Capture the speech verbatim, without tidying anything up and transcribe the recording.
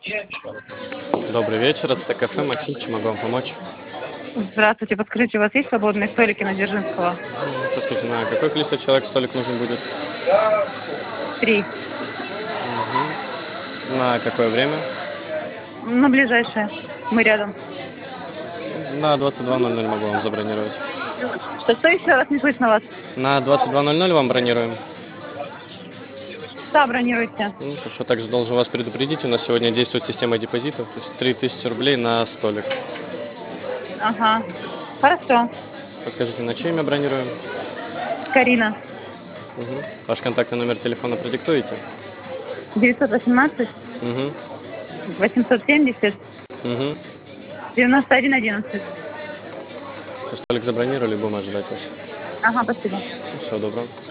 Добрый вечер, это кафе Максим, чем могу вам помочь? Здравствуйте, подскажите, у вас есть свободные столики на Дзержинского? М, Подскажите, на какое количество человек столик нужен будет? Три. На какое время? На ближайшее. Мы рядом. На двадцать два ноль ноль могу вам забронировать. Что, что еще раз не слышно вас? На двадцать два ноль ноль вам бронируем. Да, бронируйте. Ну, хорошо, также должен вас предупредить, у нас сегодня действует система депозитов, то есть три тысячи рублей на столик. Ага. Хорошо. Подскажите, на чье имя бронируем? Карина. Мгм. Ваш контактный номер телефона продиктуете? девятьсот восемнадцать Угу. восемьсот семьдесят Угу. девяносто один одиннадцать. Столик забронировали, будем ожидать вас. Ага, спасибо. Всего доброго.